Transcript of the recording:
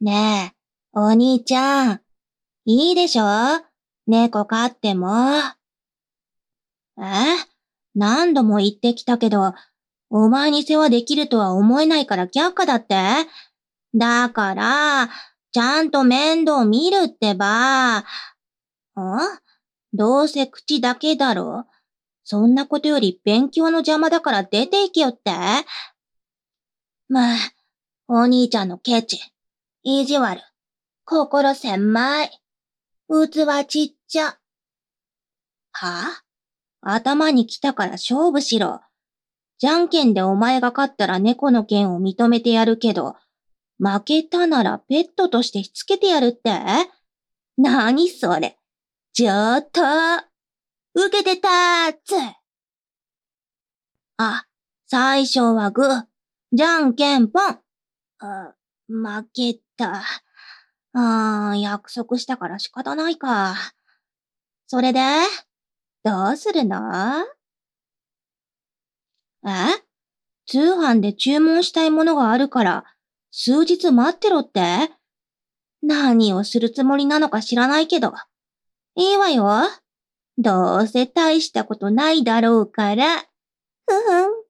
ねえ、お兄ちゃん、いいでしょ？猫飼っても。え？何度も言ってきたけど、お前に世話できるとは思えないから却下だって？だから、ちゃんと面倒見るってば。どうせ口だけだろ。そんなことより勉強の邪魔だから出て行けよって？まあ、お兄ちゃんのケチ、意地悪、心狭い、器ちっちゃ。は？頭に来たから勝負しろ。じゃんけんでお前が勝ったら猫の件を認めてやるけど、負けたならペットとしてしつけてやるって？なにそれ。ちょっと、受けてたーつ。あ、最初はグー、じゃんけんぽん。負けた。約束したから仕方ないか。それで、どうするの？え？通販で注文したいものがあるから、数日待ってろって？何をするつもりなのか知らないけど。いいわよ。どうせ大したことないだろうから。ふふん。